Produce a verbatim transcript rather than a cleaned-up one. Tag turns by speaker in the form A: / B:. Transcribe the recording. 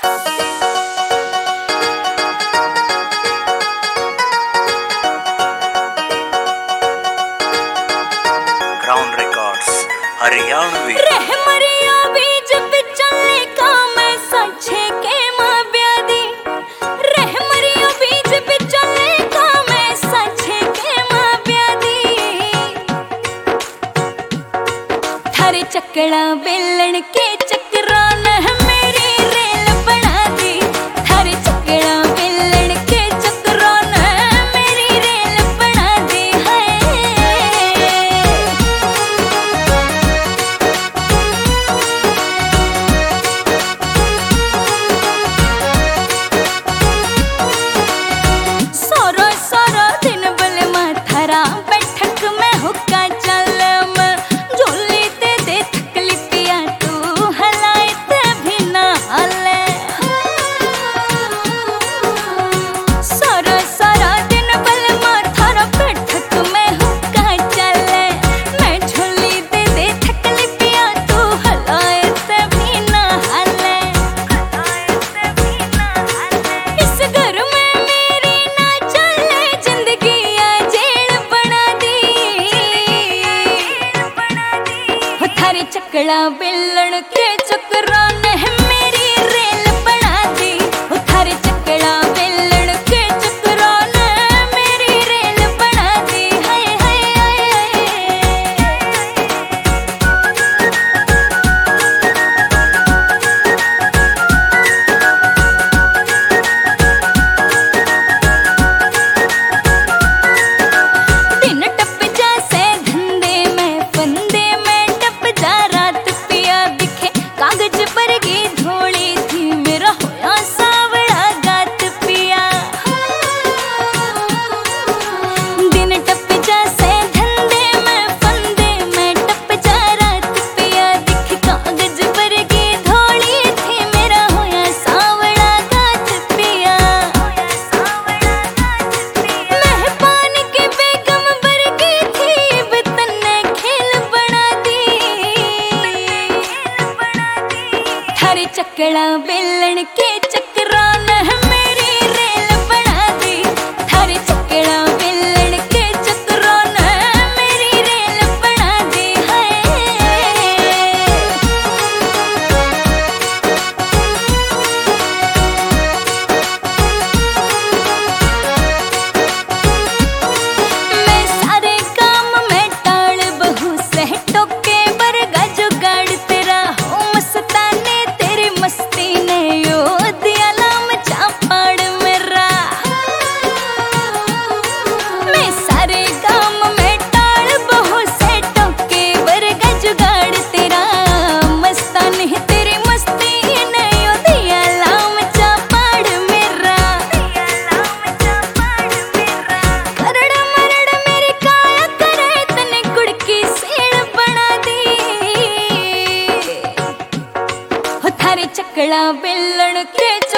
A: ground records Haryanvi
B: रहमरिया बीज बिचले का मैं सच्चे के मां ब्यादी रहमरिया बीज बिचले का मैं सच्चे के मां ब्यादी थारे चकड़ा बेलन के चक्रान मेरी रेल बना दी थारे चकड़ा बेलन के चक्रान मेरी रेल बना दी है सोरो सोरो दिन बल माथरा बैठक में हुक्का चलम झोली ते दे थकली पिया तू हलाए ते भी ना हले सोरो सोरो दिन बल माथरा बैठक में हुक्का चले मैं झोली ते दे थकली पिया तू हलाए ते भी ना हले इस घर में मेरी ना चले जिंदगी आ जेल बना दी हो थारे चकड़ा बेलन के चक्रान है मेरी रेल बना दी हो थारे चकड़ा बेलन के चक्रान मेरी रेल बना दी हाय हाय हाय दिन टप जा से धंधे में फंदे में टप जा रात पिया दिखे कागज पर की धोली थी मेरा होया सावड़ा गात पिया दिन टप जा से धंधे में फंदे में टप जा रात पिया दिखे कागज पर की धोली थी मेरा होया सावड़ा गात पिया मेहमान के बेगम बरगी थी बितने खेल बना दी थारे चकड़ा बेलन के चक्रान मेरी रेल बना दी थारे चकड़ा बेलन के चक्रान मेरी रेल बना दी है मैं सारे काम में टाल बहु सह टोके बरगा जुगाड़ तेरा हो मस्ताने तेरी मस्ती ने यो दिया लाम चापाड़ मेरा मैं सारे काम में टाल बहु सह टोके बरगा जुगाड़ तेरा मस्ताने तेरी मस्ती ने यो दिया लाम चापाड़ मेरा करड़ मरड़ मेरी काया करे तने गुड़ की सेड़ बना दी हो थारे चकड़ा बेलन के